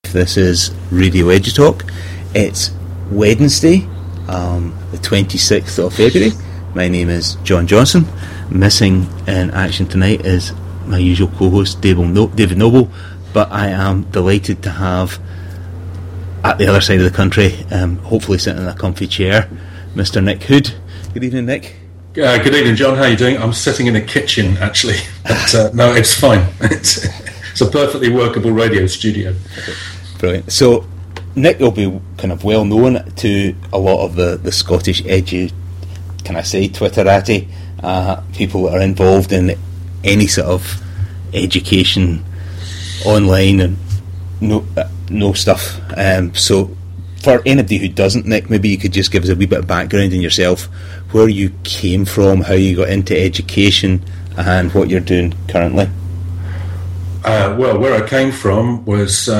This is Radio Edutalk. It's Wednesday, the 26th of February. My name is John Johnson. Missing in action tonight is my usual co-host David Noble, but I am delighted to have, at the other side of the country, hopefully sitting in a comfy chair, Mr. Nick Hood. Good evening, Nick. Good evening, John. How are you doing? I'm sitting in a kitchen, actually. But, no, it's fine. It's a perfectly workable radio studio. Brilliant. So, Nick will be kind of well known to a lot of the Scottish Twitterati people that are involved in any sort of education online and no stuff. So, for anybody who doesn't, Nick, maybe you could just give us a wee bit of background in yourself, where you came from, how you got into education, and what you're doing currently. Well, where I came from was in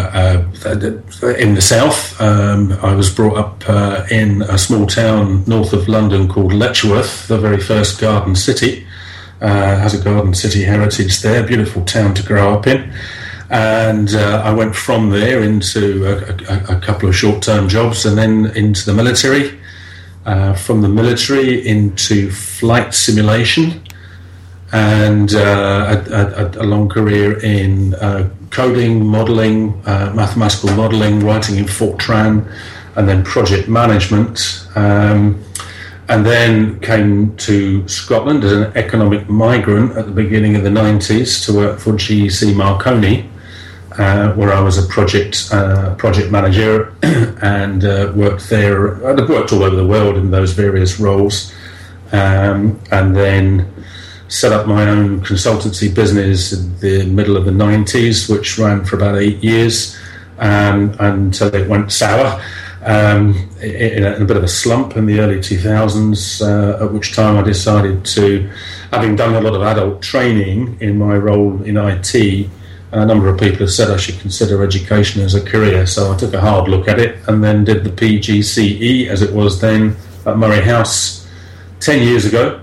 the south. I was brought up in a small town north of London called Letchworth, the very first garden city. Has a garden city heritage there, beautiful town to grow up in. And I went from there into a couple of short-term jobs and then into the military. From the military into flight simulation. And a long career in coding, modelling, mathematical modelling, writing in Fortran, and then project management. And then came to Scotland as an economic migrant at the beginning of the 90s to work for GEC Marconi, where I was a project manager and worked there. I'd worked all over the world in those various roles, and then set up my own consultancy business in the middle of the 90s, which ran for about 8 years, until it went sour in a bit of a slump in the early 2000s, at which time I decided to, having done a lot of adult training in my role in IT, a number of people have said I should consider education as a career, so I took a hard look at it and then did the PGCE, as it was then, at Murray House 10 years ago.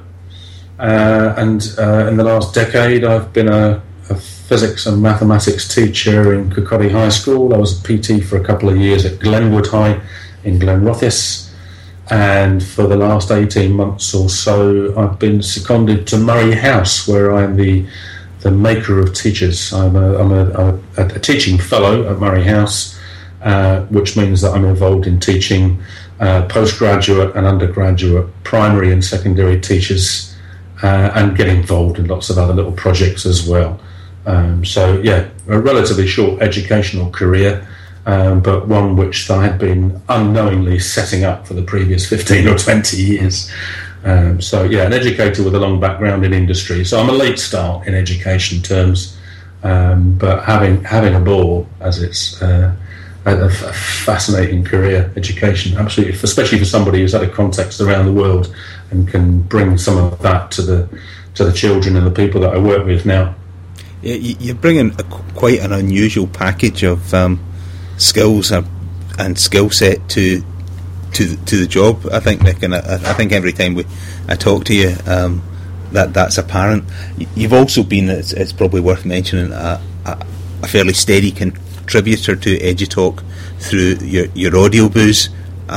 And in the last decade, I've been a physics and mathematics teacher in Kirkcaldy High School. I was a PT for a couple of years at Glenwood High in Glenrothes. And for the last 18 months or so, I've been seconded to Murray House, where I'm the maker of teachers. I'm a teaching fellow at Murray House, which means that I'm involved in teaching postgraduate and undergraduate primary and secondary teachers, and get involved in lots of other little projects as well. So yeah, a relatively short educational career, but one which I had been unknowingly setting up for the previous 15 or 20 years. So yeah, an educator with a long background in industry. So I'm a late start in education terms, but having a ball, as it's a fascinating career, education, absolutely, especially for somebody who's had a context around the world and can bring some of that to the children and the people that I work with now. Yeah, you're bringing quite an unusual package of skills and skill set to the job, I think, Nick, and I think every time I talk to you, that's apparent. You've also been, it's probably worth mentioning, a fairly steady contributor to Edutalk through your audio booze.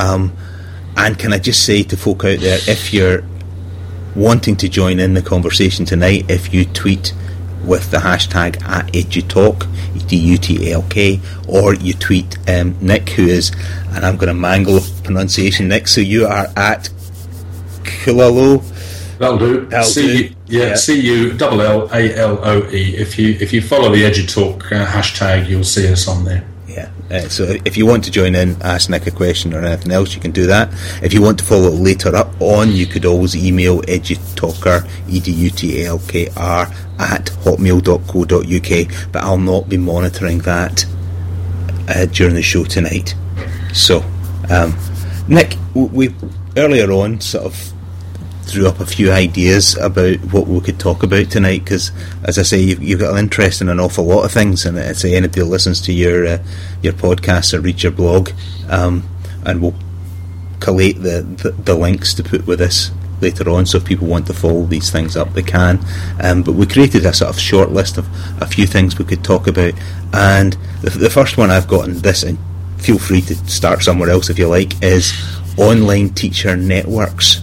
And can I just say to folk out there, if you're wanting to join in the conversation tonight, if you tweet with the hashtag @Edutalk, EDUTALK, or you tweet Nick, who is, and I'm going to mangle pronunciation, Nick, so you are at Culaloe. That'll do. CULLALOE. If you follow the Edutalk hashtag, you'll see us on there. Yeah. So if you want to join in, ask Nick a question or anything else, you can do that. If you want to follow later up on, you could always email edutalker, EDUTALKR, @hotmail.co.uk, but I'll not be monitoring that during the show tonight. So, Nick, we earlier on sort of threw up a few ideas about what we could talk about tonight, because, as I say, you've got an interest in an awful lot of things, and I say anybody who listens to your podcast or reads your blog, and we'll collate the links to put with this later on, so if people want to follow these things up, they can. But we created a sort of short list of a few things we could talk about, and the first one I've got in this, and feel free to start somewhere else if you like, is online teacher networks.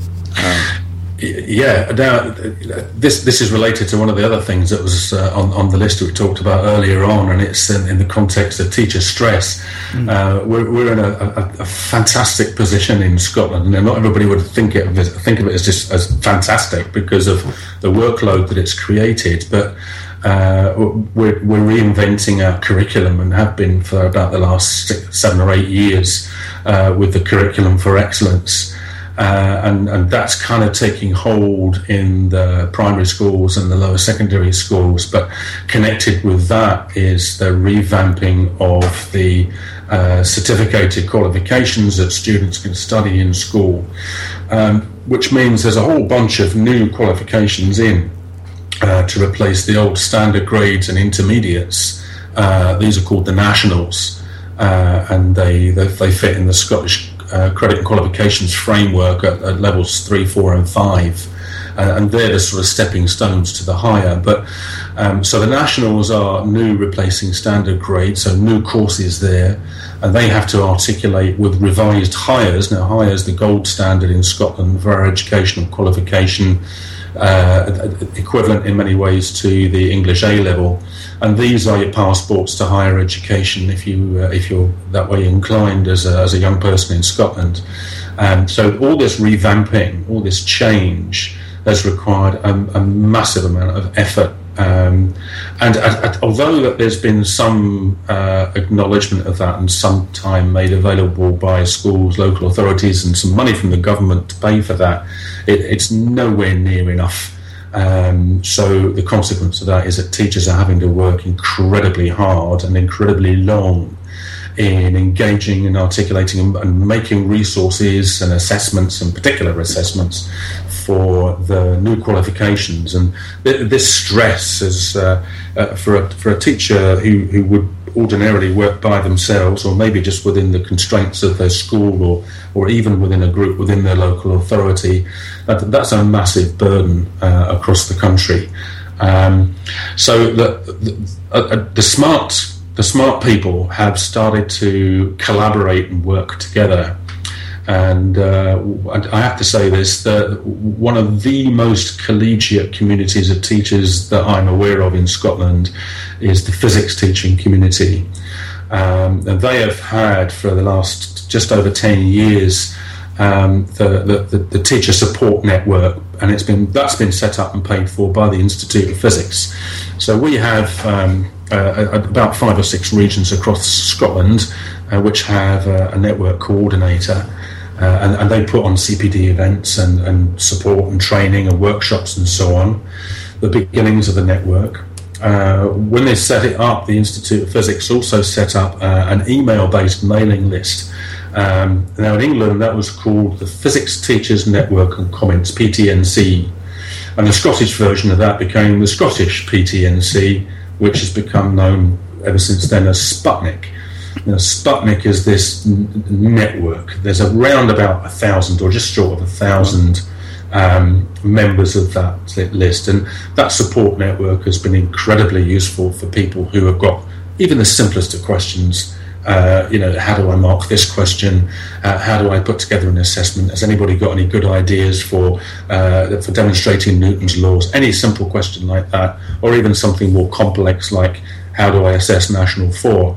Yeah, now this is related to one of the other things that was on the list we talked about earlier on, and it's in the context of teacher stress. We're in a fantastic position in Scotland, and not everybody would think of it as just as fantastic because of the workload that it's created, but we're reinventing our curriculum and have been for about the last 7 or 8 years with the Curriculum for Excellence. And that's kind of taking hold in the primary schools and the lower secondary schools, but connected with that is the revamping of the certificated qualifications that students can study in school, which means there's a whole bunch of new qualifications in to replace the old standard grades and intermediates. These are called the nationals, and they fit in the Scottish credit and qualifications framework at levels 3, 4 and 5, and they're the sort of stepping stones to the higher. But so the nationals are new, replacing standard grades, so new courses there, and they have to articulate with revised hires. Now hires the gold standard in Scotland for our educational qualification, equivalent in many ways to the English A level, and these are your passports to higher education if you're that way inclined as a young person in Scotland. So all this revamping, all this change has required a massive amount of effort. And although that there's been some acknowledgement of that and some time made available by schools, local authorities, and some money from the government to pay for that, it's nowhere near enough. So the consequence of that is that teachers are having to work incredibly hard and incredibly long in engaging and articulating and making resources and assessments, and particular assessments, for the new qualifications. And this stress is for a teacher who would ordinarily work by themselves, or maybe just within the constraints of their school, or even within a group within their local authority. That's a massive burden across the country. So the smart people have started to collaborate and work together. And I have to say this, that one of the most collegiate communities of teachers that I'm aware of in Scotland is the physics teaching community. And they have had, for the last just over 10 years, the teacher support network, and that's been set up and paid for by the Institute of Physics. So we have about 5 or 6 regions across Scotland which have a network coordinator. And they put on CPD events and support and training and workshops and so on, the beginnings of the network. When they set it up, the Institute of Physics also set up an email-based mailing list. Now in England that was called the Physics Teachers Network and Comments, PTNC, and the Scottish version of that became the Scottish PTNC, which has become known ever since then as Sputnik. Sputnik is this network. There's around about 1,000, or just short of 1,000 members of that list, and that support network has been incredibly useful for people who have got even the simplest of questions. How do I mark this question? How do I put together an assessment? Has anybody got any good ideas for demonstrating Newton's laws? Any simple question like that, or even something more complex like how do I assess National 4?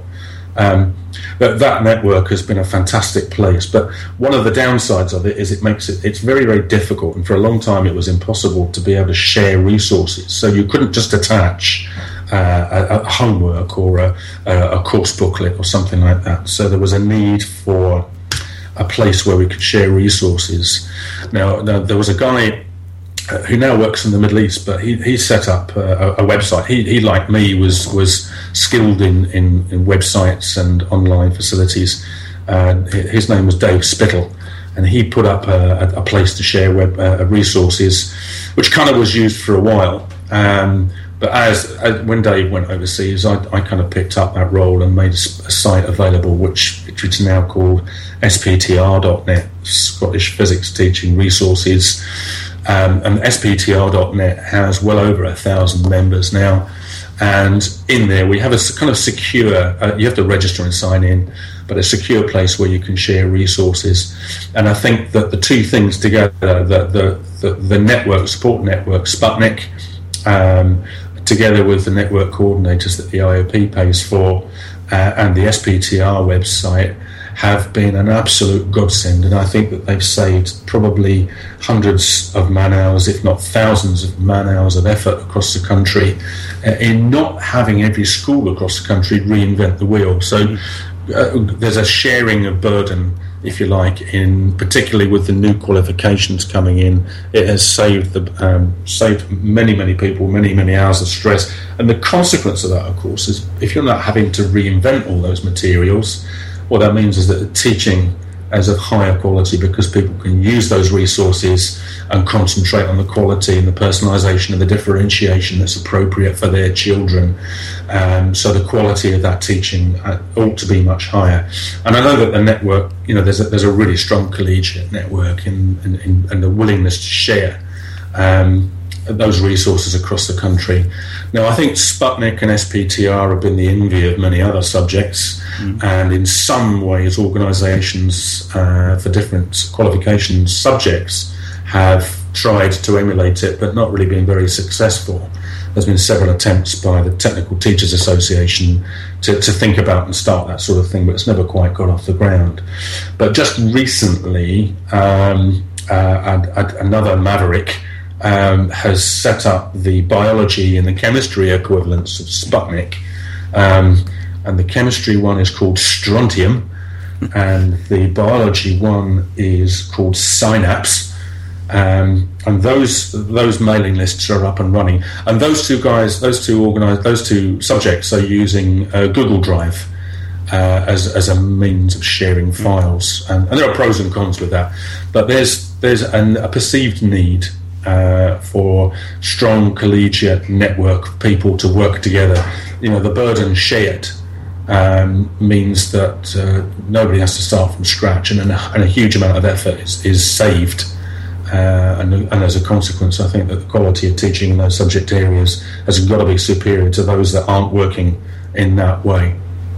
That network has been a fantastic place, but one of the downsides of it is it's very, very difficult, and for a long time it was impossible to be able to share resources. So you couldn't just attach a homework or a course booklet or something like that. So there was a need for a place where we could share resources. Now there was a guy who now works in the Middle East, but he set up a website. He like me was skilled in websites and online facilities. His name was Dave Spittle, and he put up a place to share resources, which kind of was used for a while. But when Dave went overseas, I kind of picked up that role and made a site available, which is now called SPTR.net, Scottish Physics Teaching Resources. And SPTR.net has well over 1,000 members now. And in there we have a kind of secure, you have to register and sign in, but a secure place where you can share resources. And I think that the two things together, the network, support network, Sputnik, together with the network coordinators that the IOP pays for, and the SPTR website, have been an absolute godsend. And I think that they've saved probably hundreds of man hours, if not thousands of man hours of effort across the country in not having every school across the country reinvent the wheel. So there's a sharing of burden, if you like, in particularly with the new qualifications coming in. It has saved many people many hours of stress. And the consequence of that, of course, is if you're not having to reinvent all those materials, what that means is that the teaching is of higher quality because people can use those resources and concentrate on the quality and the personalisation and the differentiation that's appropriate for their children. So the quality of that teaching ought to be much higher. And I know that the network, there's a really strong collegiate network and the willingness to share those resources across the country. Now, I think Sputnik and SPTR have been the envy of many other subjects, and in some ways organisations for different qualifications subjects have tried to emulate it, but not really been very successful. There's been several attempts by the Technical Teachers Association to think about and start that sort of thing, but it's never quite got off the ground. But just recently, another maverick has set up the biology and the chemistry equivalents of Sputnik, and the chemistry one is called Strontium, and the biology one is called Synapse, and those mailing lists are up and running. And those two subjects are using Google Drive as a means of sharing files, and there are pros and cons with that. But there's a perceived need for strong collegiate network of people to work together. The burden shared means that nobody has to start from scratch, and a huge amount of effort is saved. And as a consequence, I think that the quality of teaching in those subject areas has got to be superior to those that aren't working in that way.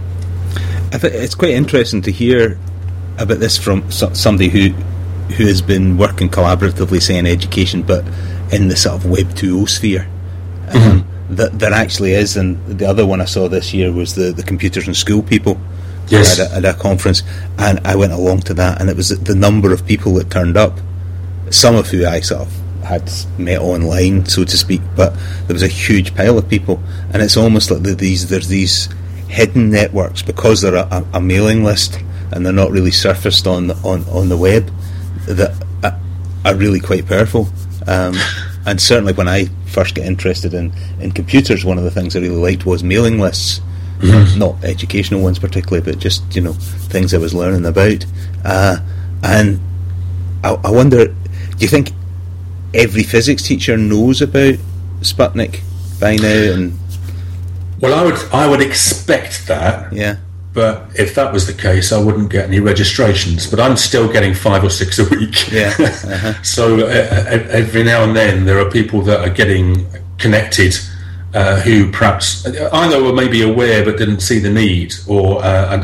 I think it's quite interesting to hear about this from somebody who has been working collaboratively, say, in education, but in the sort of Web 2.0 sphere. That there actually is, and the other one I saw this year was the Computers in School people. Yes. At a conference, and I went along to that, and it was the number of people that turned up, some of who I sort of had met online, so to speak, but there was a huge pile of people, and it's almost like there's these hidden networks because they're a mailing list and they're not really surfaced on the web, that are really quite powerful. And certainly when I first got interested in computers, one of the things I really liked was mailing lists. Not educational ones particularly, but just things I was learning about. And I wonder, do you think every physics teacher knows about Sputnik by now? And well, I would expect that. Yeah. But if that was the case, I wouldn't get any registrations. But I'm still getting 5 or 6 a week. Yeah. So every now and then there are people that are getting connected who perhaps either were maybe aware but didn't see the need, or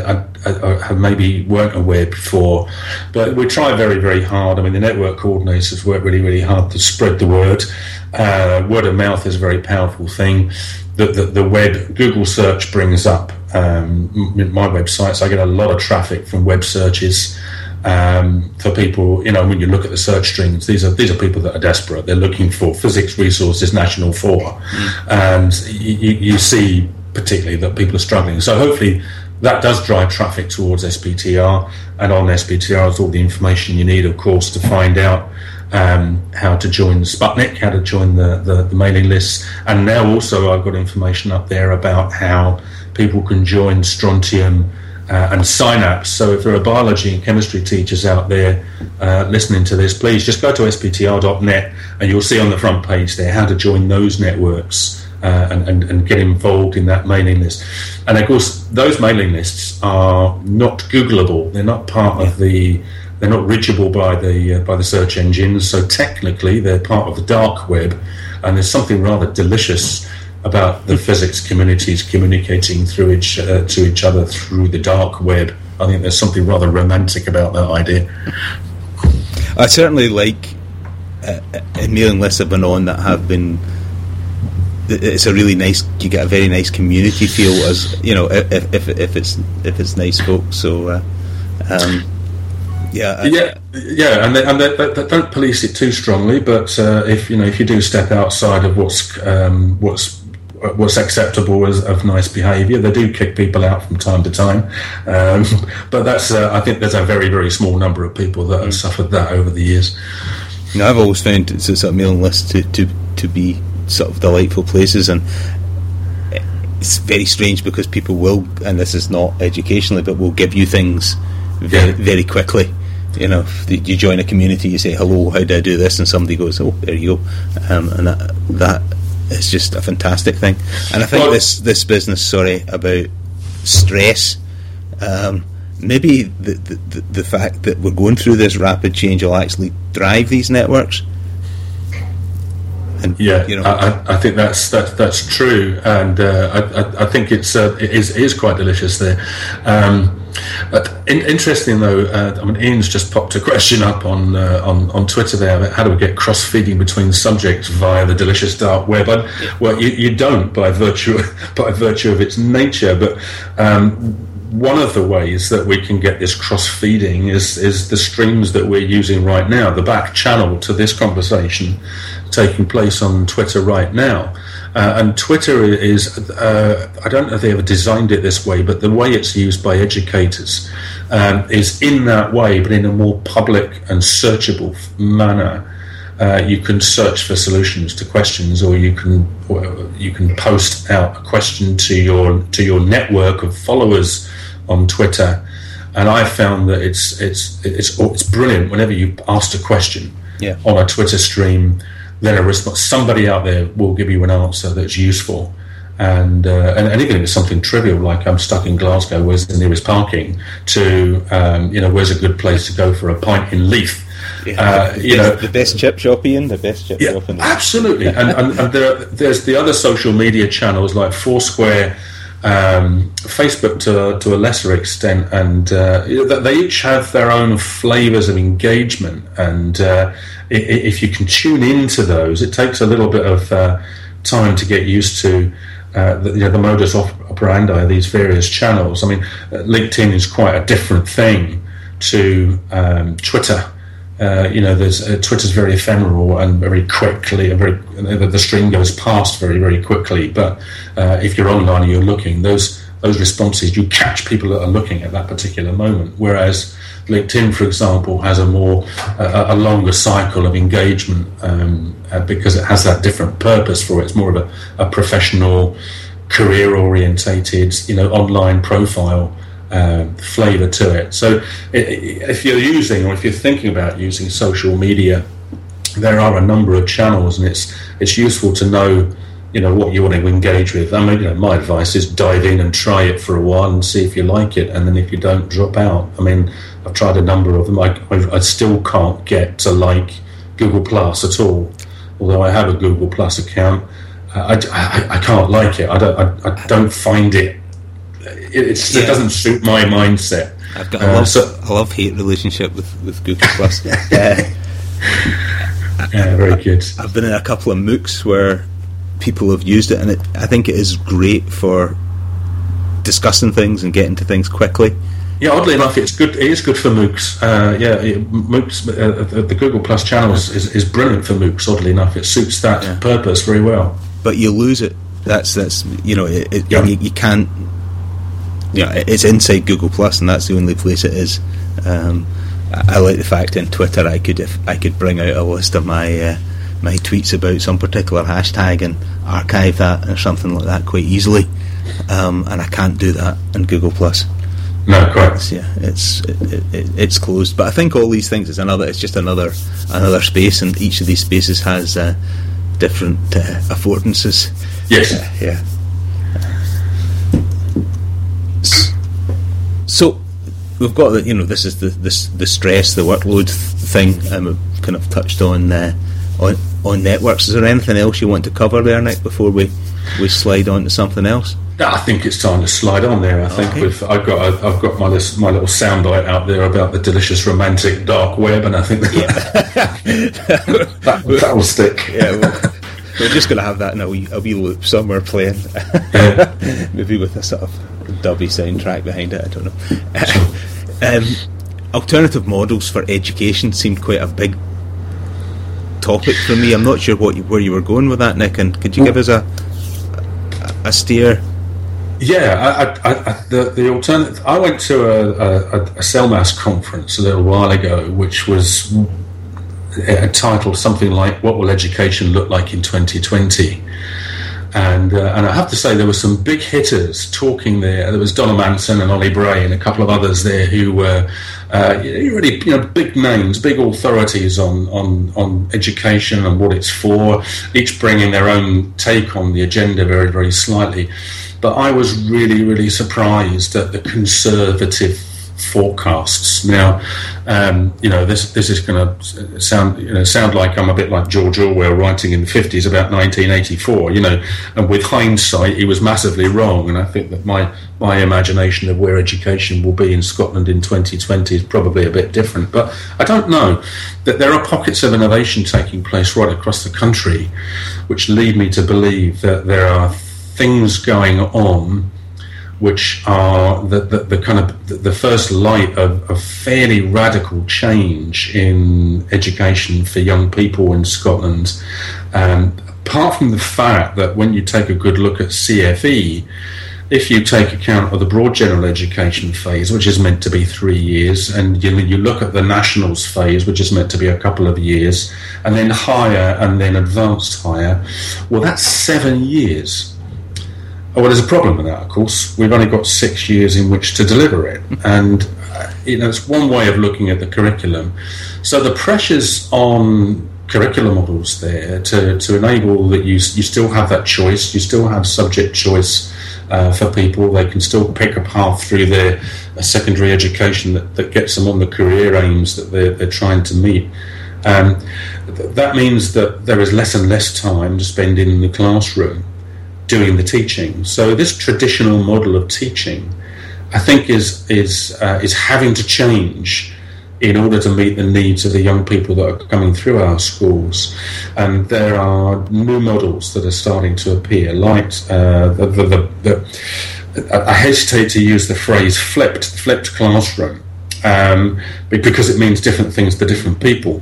maybe weren't aware before. But we try very, very hard. I mean, the network coordinators work really, really hard to spread the word. Word of mouth is a very powerful thing. The web, Google search brings up my websites. I get a lot of traffic from web searches for people. When you look at the search strings, these are people that are desperate. They're looking for physics resources, National 4, and you see particularly that people are struggling. So hopefully that does drive traffic towards SPTR, and on SPTR is all the information you need, of course, to find out how to join Sputnik, how to join the mailing lists, and now also I've got information up there about how people can join Strontium and Synapse. So if there are biology and chemistry teachers out there listening to this, please just go to sptr.net and you'll see on the front page there how to join those networks and get involved in that mailing list. And of course, those mailing lists are not Googleable. They're not part of the. They're not reachable by the search engines. So technically, they're part of the dark web. And there's something rather delicious about the physics communities communicating through to each other through the dark web. I think there's something rather romantic about that idea. I certainly like mailing lists have been on that have been. It's a really nice. You get a very nice community feel, as you know, if it's nice folks. So, and they don't police it too strongly. But if you do step outside of what's acceptable of nice behaviour, they do kick people out from time to time. But that's I think there's a very, very small number of people that have suffered that over the years. You know, I've always found sort of mailing lists to be sort of delightful places, and it's very strange because people will, and this is not educationally, but will give you things very, very quickly. You know, you join a community, you say, hello, how do I do this? And somebody goes, oh, there you go. And that is just a fantastic thing. And I think this business, about stress, maybe the fact that we're going through this rapid change will actually drive these networks. And, I think that's true, and I think it is quite delicious there. Interesting though, Ian's just popped a question up on Twitter there about how do we get cross-feeding between subjects via the delicious dark web. Well, you don't by virtue of its nature, but one of the ways that we can get this cross-feeding is the streams that we're using right now, the back channel to this conversation taking place on Twitter right now. And Twitter is, I don't know if they ever designed it this way, but the way it's used by educators is in that way, but in a more public and searchable manner. You can search for solutions to questions, or you can post out a question to your network of followers on Twitter. And I found that it's brilliant whenever you ask a question on a Twitter stream. Then a response, somebody out there will give you an answer that's useful, and even if it's something trivial like I'm stuck in Glasgow, where's the nearest parking? To where's a good place to go for a pint in Leith? The best chip shop, Ian. The best chip shop. Absolutely. and there's the other social media channels like Foursquare, Facebook to a lesser extent, and they each have their own flavours of engagement, and if you can tune into those, it takes a little bit of time to get used to the modus operandi of these various channels. I mean, LinkedIn is quite a different thing to Twitter. Twitter's very ephemeral and very quickly, the stream goes past very, very quickly. But if you're online and you're looking, those responses, you catch people that are looking at that particular moment. Whereas LinkedIn, for example, has a longer cycle of engagement because it has that different purpose for it. It's more of a professional, career-orientated, online profile flavour to it. So if you're using, or if you're thinking about using social media, there are a number of channels, and it's useful to know what you want to engage with. I mean, my advice is dive in and try it for a while and see if you like it, and then if you don't, drop out. I mean, I've tried a number of them. I still can't get to like Google Plus at all, although I have a Google Plus account. I can't like it. I don't find it. It doesn't suit my mindset. I've got a love-hate relationship with Google Plus. Very good. I've been in a couple of MOOCs where people have used it, and I think it is great for discussing things and getting to things quickly. Yeah, oddly enough, it's good. It is good for MOOCs. MOOCs. The Google Plus channels is brilliant for MOOCs. Oddly enough, it suits that purpose very well. But you lose it. That's you can't. It's inside Google Plus, and that's the only place it is. I like the fact in Twitter I could bring out a list of my tweets about some particular hashtag and archive that or something like that quite easily, and I can't do that in Google Plus. No, correct. It's closed. But I think all these things it's just another space, and each of these spaces has different affordances. Yes. Yeah. So we've got that. This is the stress, the workload thing, and we've kind of touched on networks. Is there anything else you want to cover there, Nick, before we slide on to something else? I think it's time to slide on there. I think I've got my little soundbite out there about the delicious romantic dark web, and I think that will stick. Yeah, we're just going to have that in a wee loop somewhere playing, maybe with a sort of dubby soundtrack behind it. I don't know. Alternative models for education seemed quite a big topic for me. I'm not sure where you were going with that, Nick, and could you give us a steer? Yeah, the alternative. I went to a CELMAS conference a little while ago, which was titled something like "What Will Education Look Like in 2020?" And I have to say there were some big hitters talking there. There was Donna Manson and Ollie Bray and a couple of others there who were really big names, big authorities on education and what it's for, each bringing their own take on the agenda very, very slightly. But I was really, really surprised at the conservative forecasts. Now, this is going to sound like I'm a bit like George Orwell writing in the 50s about 1984. And with hindsight, he was massively wrong. And I think that my imagination of where education will be in Scotland in 2020 is probably a bit different. But I don't know that there are pockets of innovation taking place right across the country, which lead me to believe that there are things going on which are the kind of the first light of fairly radical change in education for young people in Scotland. Apart from the fact that when you take a good look at CFE, if you take account of the broad general education phase, which is meant to be 3 years, and you look at the nationals phase, which is meant to be a couple of years, and then higher and then advanced higher, well, that's 7 years. Well, there's a problem with that, of course. We've only got 6 years in which to deliver it. And, it's one way of looking at the curriculum. So the pressures on curriculum models there to enable that you still have that choice, you still have subject choice for people. They can still pick a path through their secondary education that gets them on the career aims that they're trying to meet. That means that there is less and less time to spend in the classroom doing the teaching. So this traditional model of teaching, I think, is having to change in order to meet the needs of the young people that are coming through our schools. And there are new models that are starting to appear, like I hesitate to use the phrase flipped classroom, because it means different things to different people.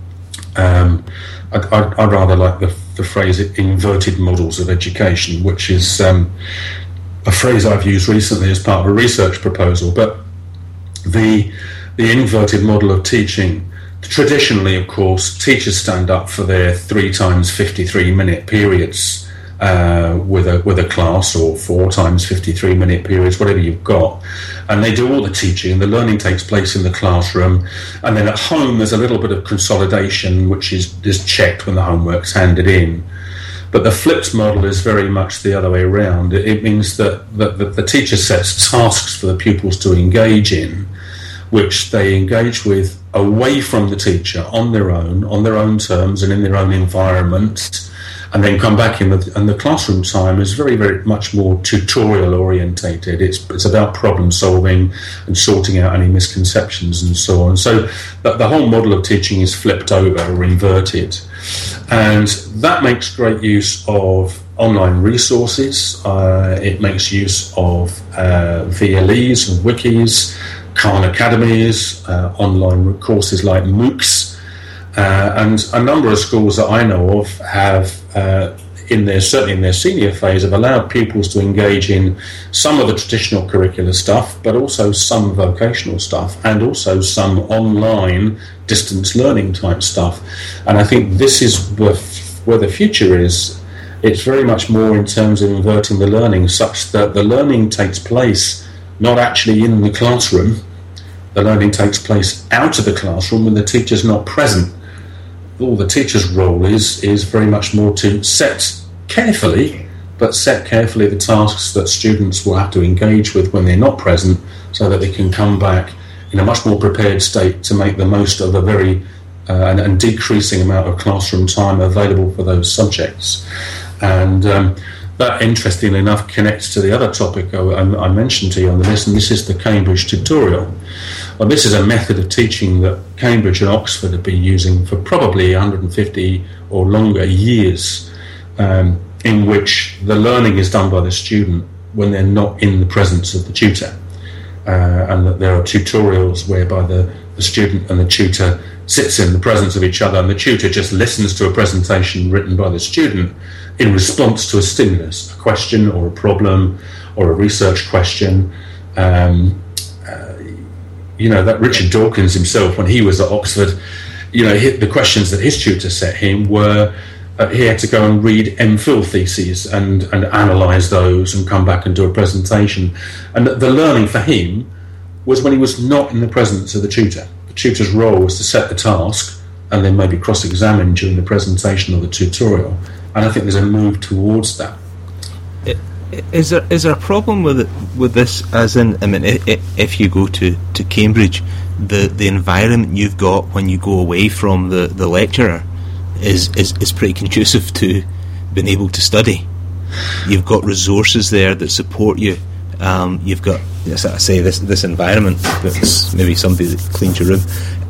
I'd rather like the phrase inverted models of education, which is a phrase I've used recently as part of a research proposal. But the inverted model of teaching, traditionally, of course, teachers stand up for their 3 times 53-minute periods with a class, or 4 times 53-minute periods, whatever you've got, and they do all the teaching. The learning takes place in the classroom, and then at home there's a little bit of consolidation, which is checked when the homework's handed in. But the flipped model is very much the other way around. It means that the teacher sets tasks for the pupils to engage in, which they engage with away from the teacher on their own terms and in their own environment, and then come back in. And the classroom time is very, very much more tutorial orientated. It's about problem solving and sorting out any misconceptions and so on. So the whole model of teaching is flipped over or inverted, and that makes great use of online resources. It makes use of VLEs and wikis, Khan Academies, online courses like MOOCs, and a number of schools that I know of have, certainly in their senior phase, have allowed pupils to engage in some of the traditional curricular stuff, but also some vocational stuff, and also some online distance learning type stuff. And I think this is where the future is. It's very much more in terms of inverting the learning, such that the learning takes place not actually in the classroom. The learning takes place out of the classroom when the teacher's not present. all the teacher's role is very much more to set carefully the tasks that students will have to engage with when they're not present, so that they can come back in a much more prepared state to make the most of a very and decreasing amount of classroom time available for those subjects. And that, interestingly enough, connects to the other topic I mentioned to you on the list, and this is the Cambridge tutorial. Well, this is a method of teaching that Cambridge and Oxford have been using for probably 150 or longer years, in which the learning is done by the student when they're not in the presence of the tutor. And that there are tutorials whereby the student and the tutor sits in the presence of each other, and the tutor just listens to a presentation written by the student in response to a stimulus, a question or a problem or a research question. That Richard Dawkins himself, when he was at Oxford, the questions that his tutor set him were, he had to go and read MPhil theses and analyse those and come back and do a presentation. And the learning for him was when he was not in the presence of the tutor. The tutor's role was to set the task and then maybe cross-examine during the presentation or the tutorial. And I think there's a move towards that. Is there a problem with this? As in, I mean, if you go to Cambridge, the environment you've got when you go away from the lecturer is pretty conducive to being able to study. You've got resources there that support you. You've got, as I say, this environment that's maybe somebody that cleans your room.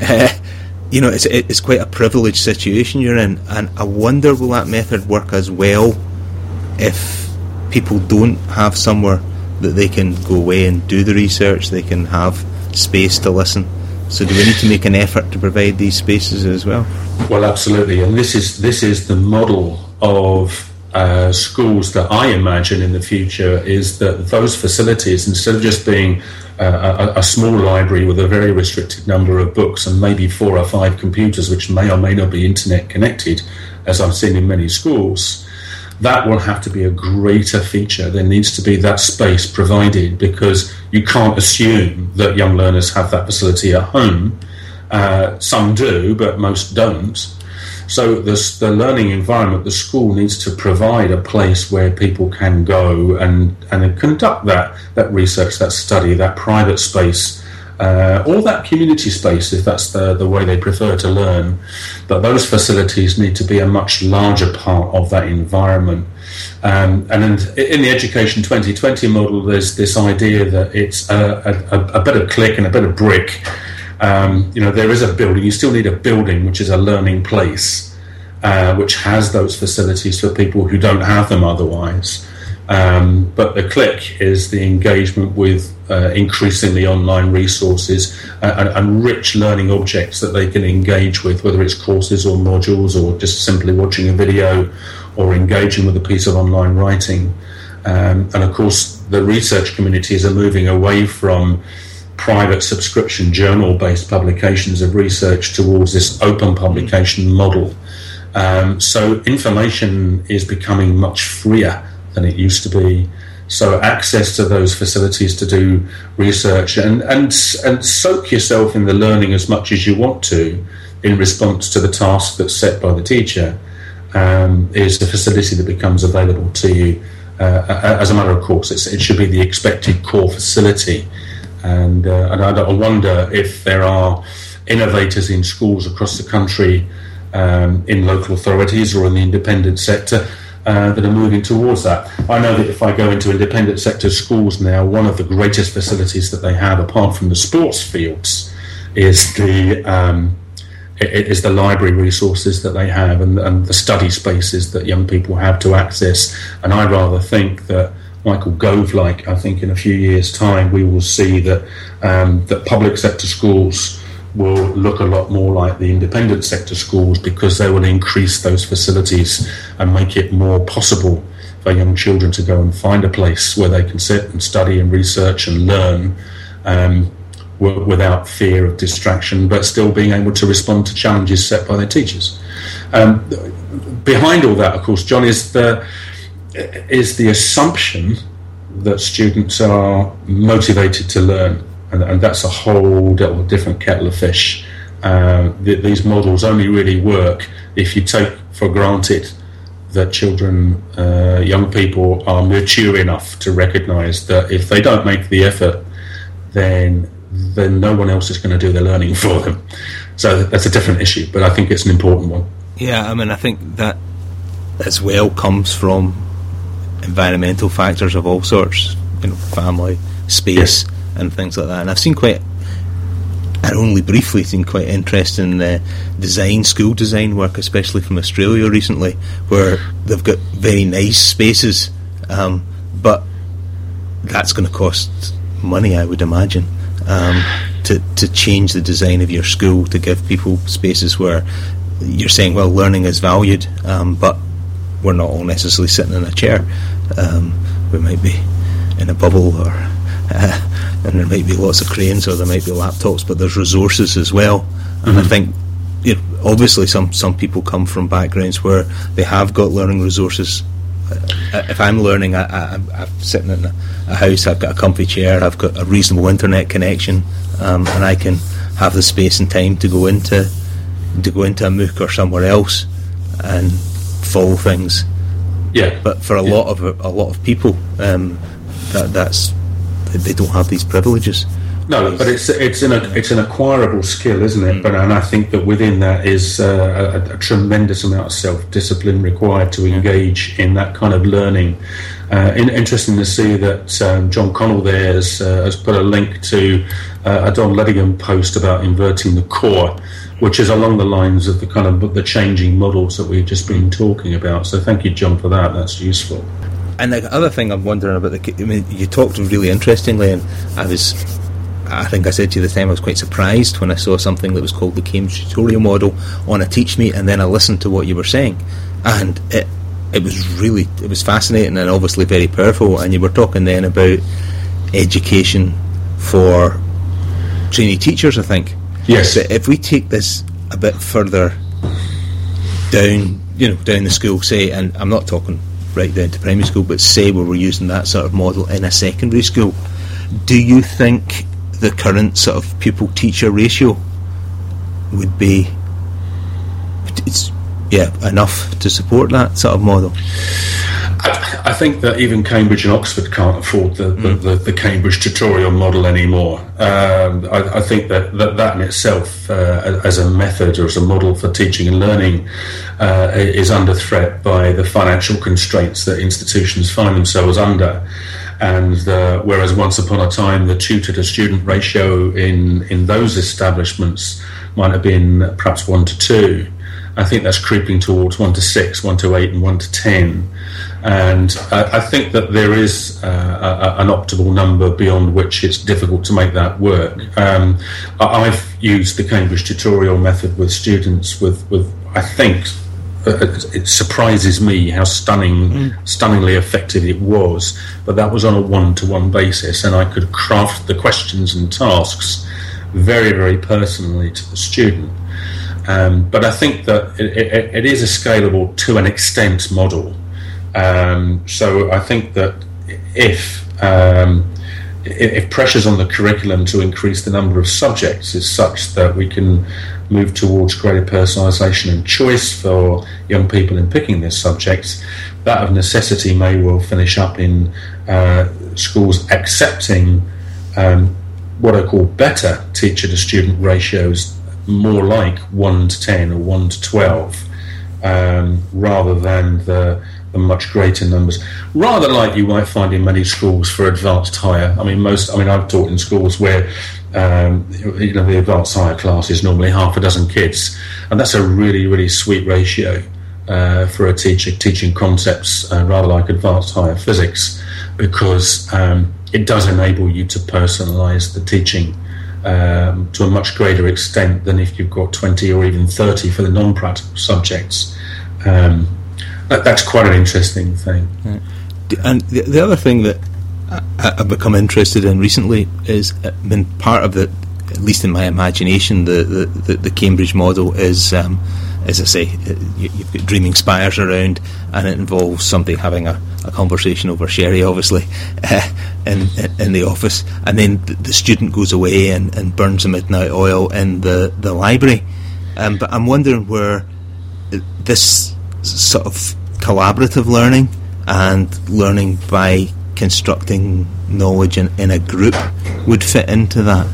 It's quite a privileged situation you're in, and I wonder, will that method work as well if people don't have somewhere that they can go away and do the research, they can have space to listen? So do we need to make an effort to provide these spaces as well? Well, absolutely, and this is the model of schools that I imagine in the future, is that those facilities, instead of just being a small library with a very restricted number of books and maybe 4 or 5 computers which may or may not be internet connected, as I've seen in many schools, that will have to be a greater feature. There needs to be that space provided, because you can't assume that young learners have that facility at home. Some do, but most don't. So the learning environment, the school needs to provide a place where people can go and conduct that research, that study, that private space, or that community space, if that's the way they prefer to learn. But those facilities need to be a much larger part of that environment. And in the Education 2020 model, there's this idea that it's a bit of click and a bit of brick. There is a building. You still need a building, which is a learning place, which has those facilities for people who don't have them otherwise. But the click is the engagement with increasingly online resources and rich learning objects that they can engage with, whether it's courses or modules or just simply watching a video or engaging with a piece of online writing. And of course, the research communities are moving away from private subscription journal-based publications of research towards this open publication model. So information is becoming much freer than it used to be. So access to those facilities to do research and soak yourself in the learning as much as you want to in response to the task that's set by the teacher is the facility that becomes available to you. As a matter of course, it should be the expected core facility. And I wonder if there are innovators in schools across the country, in local authorities or in the independent sector, that are moving towards that. I know that if I go into independent sector schools now, one of the greatest facilities that they have, apart from the sports fields, is the library resources that they have and the study spaces that young people have to access. And I rather think that Michael Gove-like, I think in a few years' time we will see that that public sector schools will look a lot more like the independent sector schools, because they will increase those facilities and make it more possible for young children to go and find a place where they can sit and study and research and learn without fear of distraction, but still being able to respond to challenges set by their teachers. Behind all that, of course, John, is the assumption that students are motivated to learn, and that's a whole different kettle of fish. these models only really work if you take for granted that children, young people, are mature enough to recognise that if they don't make the effort, then no one else is going to do the learning for them. So that's a different issue, but I think it's an important one. Yeah, I mean, I think that as well comes from environmental factors of all sorts, family, space, and things like that. And I've seen only briefly seen quite interesting school design work, especially from Australia recently, where they've got very nice spaces, but that's going to cost money, I would imagine, to change the design of your school to give people spaces where you're saying, well, learning is valued, but we're not all necessarily sitting in a chair. We might be in a bubble, or and there might be lots of cranes, or there might be laptops, but there's resources as well. And I think, obviously some people come from backgrounds where they have got learning resources. If I'm learning, I'm sitting in a house, I've got a comfy chair, I've got a reasonable internet connection, and I can have the space and time to go into a MOOC or somewhere else and follow things. Yeah. But for a lot of people, that's they don't have these privileges. No, but it's an acquirable skill, isn't it? But and I think that within that is a tremendous amount of self-discipline required to engage in that kind of learning. Interesting to see that John Connell there has put a link to a Don Ledigan post about inverting the core, which is along the lines of the kind of the changing models that we've just been talking about. So thank you, John, for that. That's useful. And the other thing I'm wondering about, you talked really interestingly, and I think I said to you the time I was quite surprised when I saw something that was called the Cambridge Tutorial Model on a TeachMeet, and then I listened to what you were saying, and it was fascinating and obviously very powerful. And you were talking then about education for trainee teachers, I think. Yes. But if we take this a bit further down the school, say, and I'm not talking right down to primary school, but say where we're using that sort of model in a secondary school, do you think the current sort of pupil-teacher ratio would be enough to support that sort of model? I think that even Cambridge and Oxford can't afford the Cambridge tutorial model anymore. I think that in itself, as a method or as a model for teaching and learning, is under threat by the financial constraints that institutions find themselves under. And whereas once upon a time the tutor to student ratio in those establishments might have been perhaps 1 to 2, I think that's creeping towards 1 to 6, 1 to 8 and 1 to 10. And I think that there is an optimal number beyond which it's difficult to make that work. I've used the Cambridge tutorial method with students with I think it surprises me how stunningly effective it was, but that was on a one-to-one basis, and I could craft the questions and tasks very, very personally to the student. But I think that it is a scalable to an extent model. So I think that if pressures on the curriculum to increase the number of subjects is such that we can move towards greater personalisation and choice for young people in picking their subjects, that of necessity may well finish up in schools accepting what I call better teacher-to-student ratios, more like 1 to 10 or 1 to 12, rather than the much greater numbers, rather like you might find in many schools for advanced higher. I've taught in schools where the advanced higher class is normally half a dozen kids, and that's a really, really sweet ratio for a teacher teaching concepts rather like advanced higher physics, because it does enable you to personalise the teaching to a much greater extent than if you've got 20 or even 30 for the non-practical subjects. That's quite an interesting thing. And the other thing that I've become interested in recently is, part of the, at least in my imagination, the Cambridge model is, as I say, you've got dreaming spires around, and it involves somebody having a a conversation over sherry, obviously, in the office, and then the student goes away and burns the midnight oil in the library. But I'm wondering where this sort of collaborative learning and learning by constructing knowledge in a group would fit into that.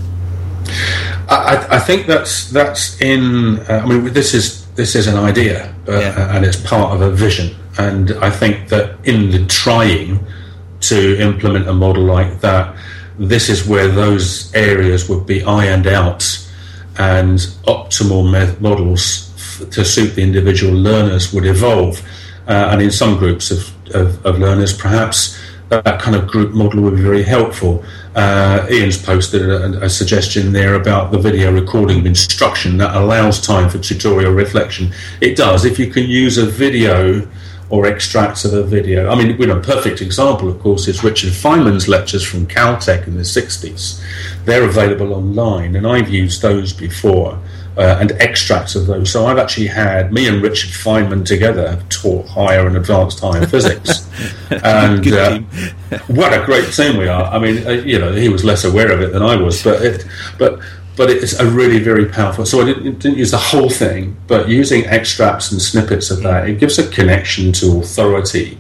I think that's in. I mean, this is an idea, and it's part of a vision. And I think that in the trying to implement a model like that, this is where those areas would be ironed out, and optimal models to suit the individual learners would evolve. And in some groups of learners, perhaps that kind of group model would be very helpful. Ian's posted a suggestion there about the video recording of instruction that allows time for tutorial reflection. It does. If you can use a video or extracts of a video. I mean, a perfect example, of course, is Richard Feynman's lectures from Caltech in the 60s. They're available online, and I've used those before. And extracts of those. So I've actually had me and Richard Feynman together have taught higher and advanced higher physics, and what a great team we are. I mean, he was less aware of it than I was, but it's a really very powerful. So I didn't use the whole thing, but using extracts and snippets of that, it gives a connection to authority.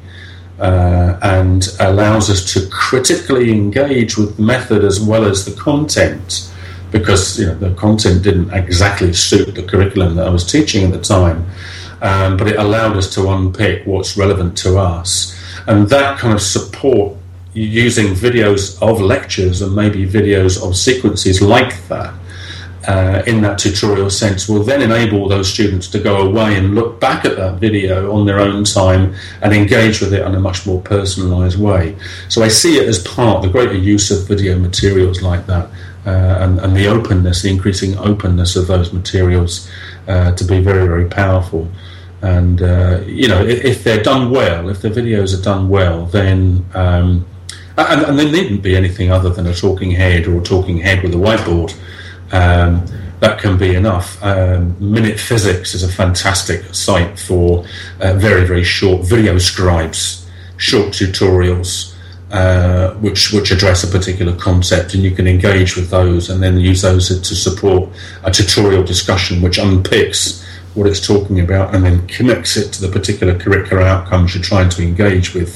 And allows us to critically engage with the method as well as the content, because the content didn't exactly suit the curriculum that I was teaching at the time, but it allowed us to unpick what's relevant to us. And that kind of support, using videos of lectures and maybe videos of sequences like that, in that tutorial sense, will then enable those students to go away and look back at that video on their own time and engage with it in a much more personalised way. So I see it as part of the greater use of video materials like that, and the openness, the increasing openness of those materials to be very, very powerful. And, if they're done well, if the videos are done well, then... and there needn't be anything other than a talking head or a talking head with a whiteboard. That can be enough. Minute Physics is a fantastic site for very, very short video scribes, short tutorials, which address a particular concept, and you can engage with those and then use those to support a tutorial discussion which unpicks what it's talking about and then connects it to the particular curricular outcomes you're trying to engage with.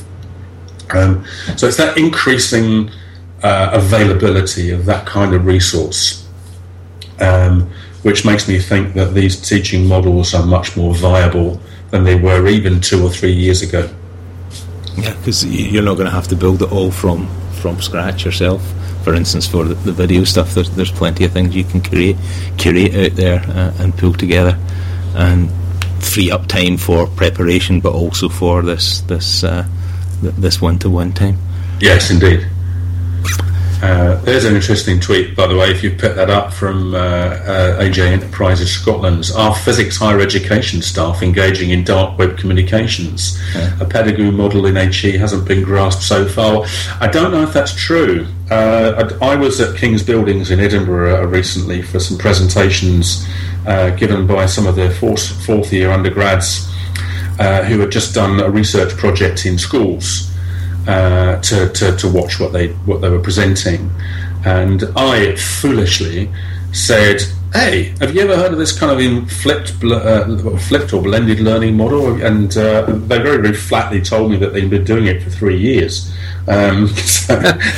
So it's that increasing availability of that kind of resource, which makes me think that these teaching models are much more viable than they were even 2 or 3 years ago. Yeah, because you're not going to have to build it all from scratch yourself. For instance, for the video stuff, there's plenty of things you can curate out there and pull together, and free up time for preparation, but also for this one-to-one time. Yes, indeed. There's an interesting tweet, by the way, if you pick that up, from AJ Enterprises Scotland's "Are physics higher education staff engaging in dark web communications? A pedagogy model in HE hasn't been grasped so far." I don't know if that's true. I was at King's Buildings in Edinburgh recently for some presentations given by some of their fourth year undergrads who had just done a research project in schools. To watch what they were presenting, and I foolishly said, "Hey, have you ever heard of this kind of flipped or blended learning model?" And they very, very flatly told me that they'd been doing it for 3 years. So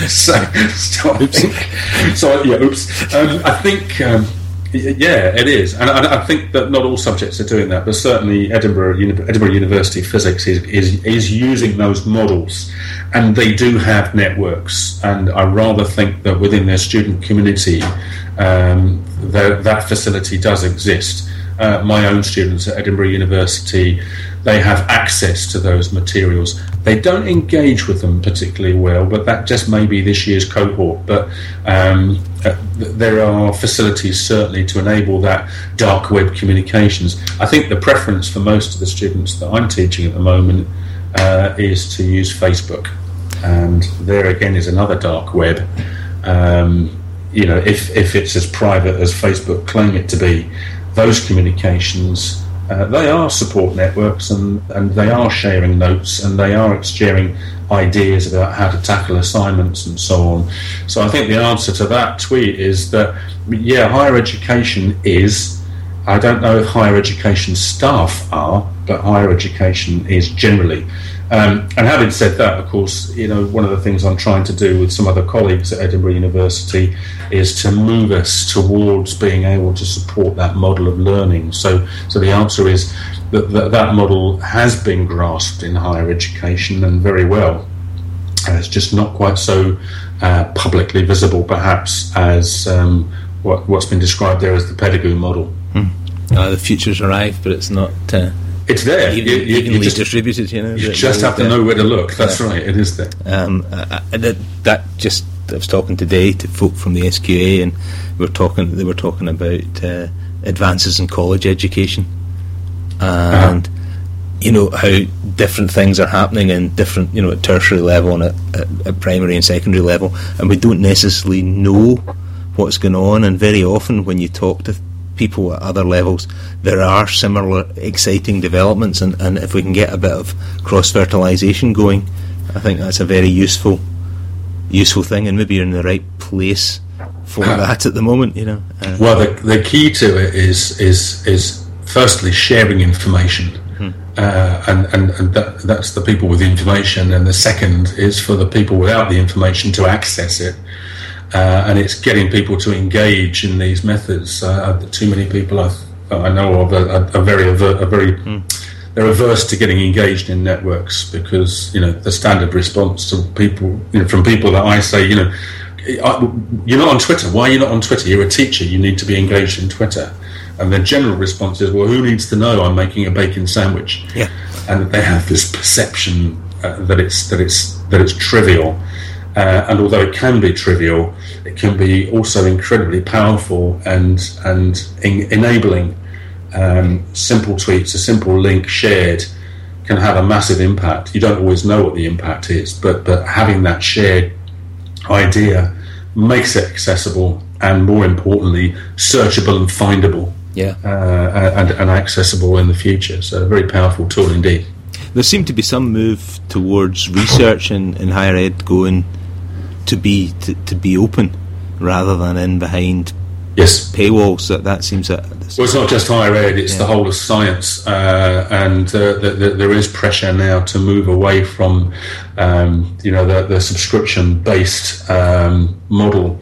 I think. Yeah, it is, and I think that not all subjects are doing that, but certainly Edinburgh University Physics is using those models, and they do have networks, and I rather think that within their student community that facility does exist. My own students at Edinburgh University, they have access to those materials. They don't engage with them particularly well, but that just may be this year's cohort. But there are facilities certainly to enable that dark web communications. I think the preference for most of the students that I'm teaching at the moment is to use Facebook, and there again is another dark web. If it's as private as Facebook claim it to be, those communications They are support networks, and they are sharing notes, and they are sharing ideas about how to tackle assignments and so on. So I think the answer to that tweet is that, yeah, higher education is. I don't know if higher education staff are, but higher education is generally. And having said that, of course, one of the things I'm trying to do with some other colleagues at Edinburgh University is to move us towards being able to support that model of learning. So the answer is that model has been grasped in higher education, and very well. It's just not quite so publicly visible, perhaps, as what's been described there as the Pedagogue model. The future's arrived, but it's not. It's there. Evenly distributed. You just have to know where to look. That's right. It is there. I was talking today to folk from the SQA, and they were talking about advances in college education, and how different things are happening in different, at tertiary level and at primary and secondary level, and we don't necessarily know what's going on. And very often, when you talk to people at other levels, there are similar exciting developments, and if we can get a bit of cross-fertilisation going, I think that's a very useful thing, and maybe you're in the right place for that at the moment. Well, the key to it is firstly sharing information, and that's the people with information, and the second is for the people without the information to access it. And it's getting people to engage in these methods. Too many people I know of are very they're averse to getting engaged in networks, because the standard response to people from people that I say, you're not on Twitter. Why are you not on Twitter? You're a teacher. You need to be engaged in Twitter. And the general response is, well, who needs to know I'm making a bacon sandwich? Yeah. And they have this perception that it's trivial. And although it can be trivial, it can be also incredibly powerful and enabling. Simple tweets, a simple link shared, can have a massive impact. You don't always know what the impact is, but having that shared idea makes it accessible, and more importantly, searchable and findable. Yeah. And accessible in the future. So a very powerful tool indeed. There seemed to be some move towards research in higher ed going to be open rather than in behind paywalls. That seems well, it's not just higher ed; it's the whole of science, and there is pressure now to move away from the subscription-based model.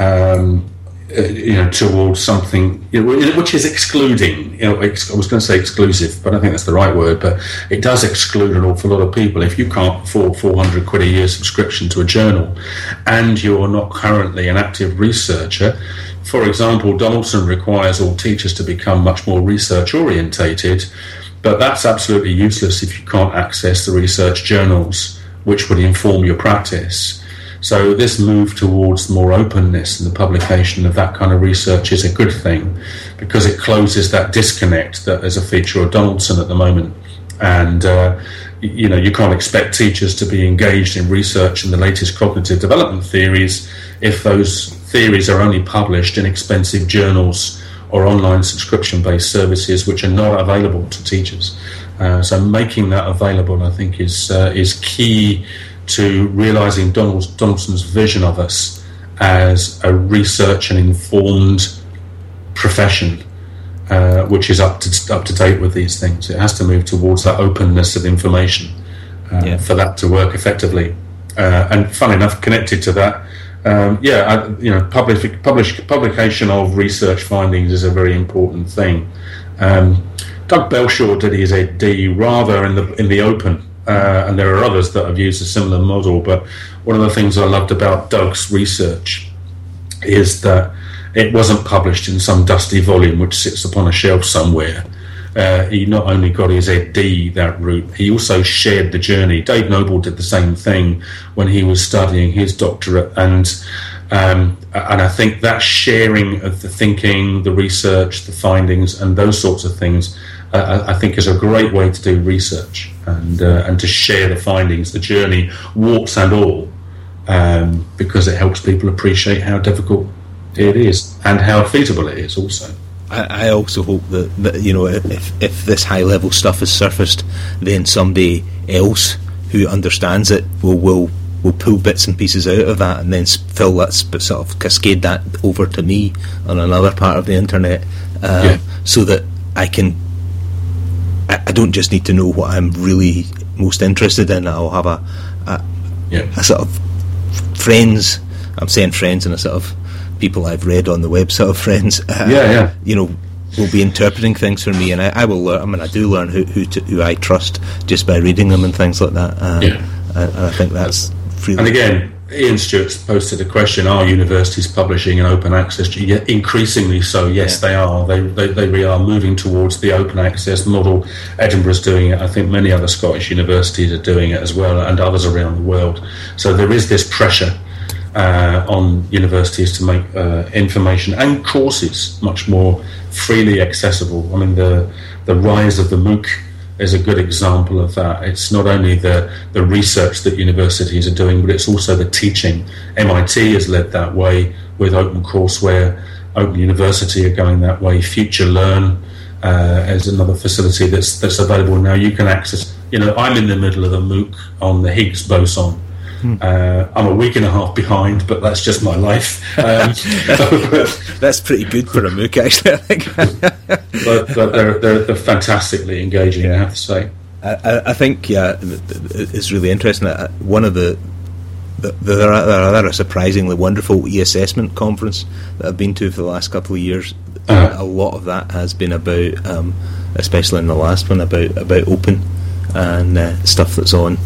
Towards something which is excluding. I was going to say exclusive, but I don't think that's the right word. But it does exclude an awful lot of people. If you can't afford £400 a year subscription to a journal, and you're not currently an active researcher, for example, Donaldson requires all teachers to become much more research orientated, but that's absolutely useless if you can't access the research journals which would inform your practice. So this move towards more openness in the publication of that kind of research is a good thing, because it closes that disconnect that is a feature of Donaldson at the moment. And you can't expect teachers to be engaged in research in the latest cognitive development theories if those theories are only published in expensive journals or online subscription-based services which are not available to teachers. So making that available, I think, is key to realising Donaldson's vision of us as a research and informed profession, which is up to date with these things. It has to move towards that openness of information for that to work effectively. And fun enough, connected to that, publication of research findings is a very important thing. Doug Belshaw did his EdD rather in the open. And there are others that have used a similar model, but one of the things I loved about Doug's research is that it wasn't published in some dusty volume which sits upon a shelf somewhere. He not only got his EdD that route, he also shared the journey. Dave Noble did the same thing when he was studying his doctorate, and I think that sharing of the thinking, the research, the findings, and those sorts of things, I think is a great way to do research and to share the findings, the journey, warts and all, because it helps people appreciate how difficult it is and how feasible it is also. I also hope that you know, if this high level stuff is surfaced, then somebody else who understands it will pull bits and pieces out of that and then fill that, sort of cascade that over to me on another part of the internet, so that I don't just need to know what I'm really most interested in. I'll have a sort of friends. I'm saying friends, and a sort of people I've read on the web, sort of friends. You know, will be interpreting things for me, and I will learn. I mean, I do learn who I trust just by reading them and things like that. And I think that's really. And again, Ian Stewart's posted a question: are universities publishing in open access? Yeah, increasingly so. Yes, they are. They are moving towards the open access model. Edinburgh's doing it. I think many other Scottish universities are doing it as well, and others around the world. So there is this pressure on universities to make information and courses much more freely accessible. I mean, the rise of the MOOC is a good example of that. It's not only the research that universities are doing, but it's also the teaching. MIT has led that way with OpenCourseWare. Open University are going that way. FutureLearn is another facility that's available now. You can access. You know, I'm in the middle of a MOOC on the Higgs boson. I'm a week and a half behind, but that's just my life. That's pretty good for a MOOC, actually, I think. but they're fantastically engaging, I have to say. I think, it's really interesting. One of there are a surprisingly wonderful e-assessment conference that I've been to for the last couple of years. A lot of that has been about, especially in the last one, about open and stuff that's on.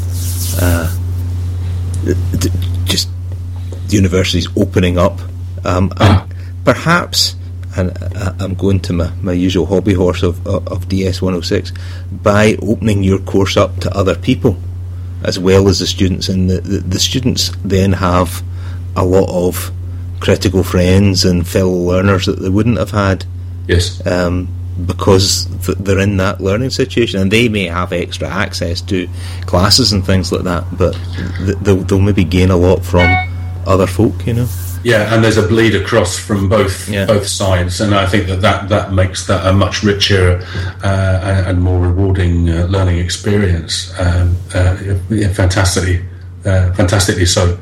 Just the universities opening up, and perhaps, and I'm going to my usual hobby horse of DS 106, by opening your course up to other people as well as the students, and the students then have a lot of critical friends and fellow learners that they wouldn't have had. Yes. Because they're in that learning situation, and they may have extra access to classes and things like that, but they'll maybe gain a lot from other folk, you know. Yeah, and there's a bleed across from both sides, and I think that makes that a much richer and more rewarding learning experience. Fantastically so.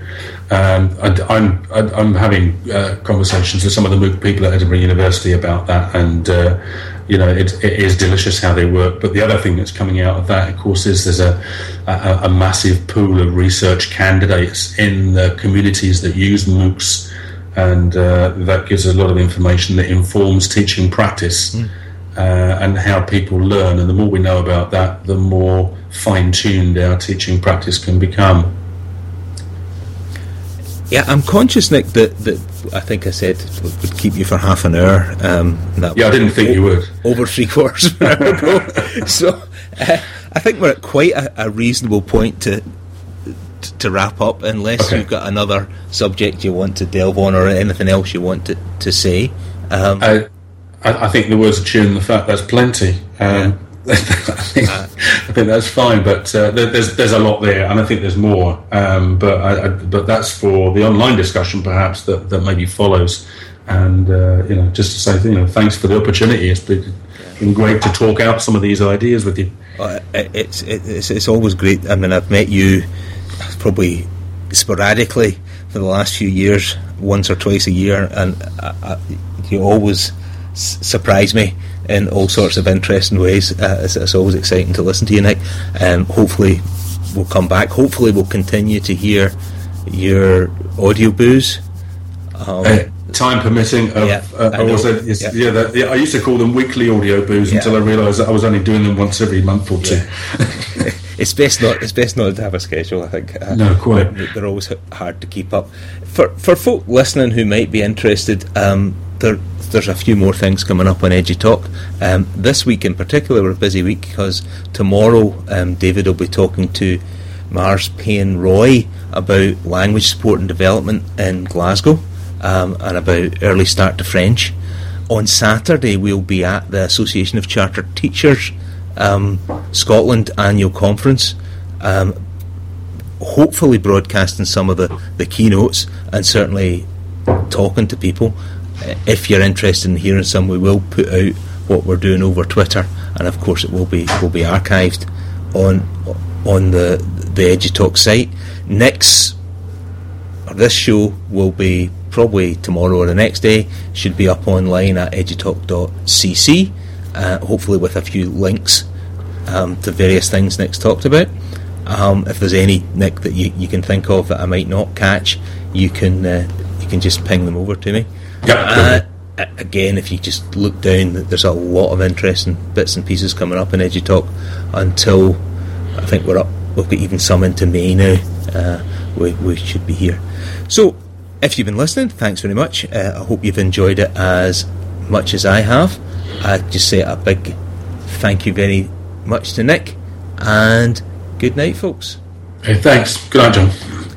I'm having conversations with some of the MOOC people at Edinburgh University about that, and it is delicious how they work. But the other thing that's coming out of that, of course, is there's a massive pool of research candidates in the communities that use MOOCs, and that gives a lot of information that informs teaching practice and how people learn. And the more we know about that, the more fine-tuned our teaching practice can become. Yeah, I'm conscious, Nick, that I think I said would keep you for half an hour. I didn't think you would. Over 3/4 of an hour ago. So I think we're at quite a reasonable point to wrap up, unless you've got another subject you want to delve on or anything else you want to say. I think the words are tune the fact that's plenty. I think that's fine, but there's a lot there, and I think there's more. But that's for the online discussion, perhaps that maybe follows. And just to say, thanks for the opportunity. It's been great to talk out some of these ideas with you. It's always great. I mean, I've met you probably sporadically for the last few years, once or twice a year, and you always surprise me in all sorts of interesting ways. It's always exciting to listen to you, Nick. Hopefully we'll come back. Hopefully we'll continue to hear your audio boos. Time permitting. I used to call them weekly audio boos until I realised that I was only doing them once every month or two. It's best not to have a schedule, I think. No, quite. They're always hard to keep up. For folk listening who might be interested, there's a few more things coming up on Edgy Talk. This week in particular, we're a busy week because tomorrow David will be talking to Mars Payne-Roy about language support and development in Glasgow, and about early start to French. On Saturday, we'll be at the Association of Chartered Teachers Scotland annual conference, hopefully broadcasting some of the keynotes and certainly talking to people. if you're interested in hearing some, we will put out what we're doing over Twitter, and of course it will be archived on the EduTalk site. This show will be probably tomorrow or the next day. Should be up online at edutalk.cc, hopefully with a few links to various things Nick's talked about. If there's any, Nick, that you can think of that I might not catch, you can just ping them over to me. Yep. Again, if you just look down, there's a lot of interesting bits and pieces coming up in EduTalk until I think we've got even some into May now. We should be here. So, if you've been listening, thanks very much. I hope you've enjoyed it as much as I have. I'd just say a big thank you very much to Nick, and good night, folks. Hey, thanks. Good night, John.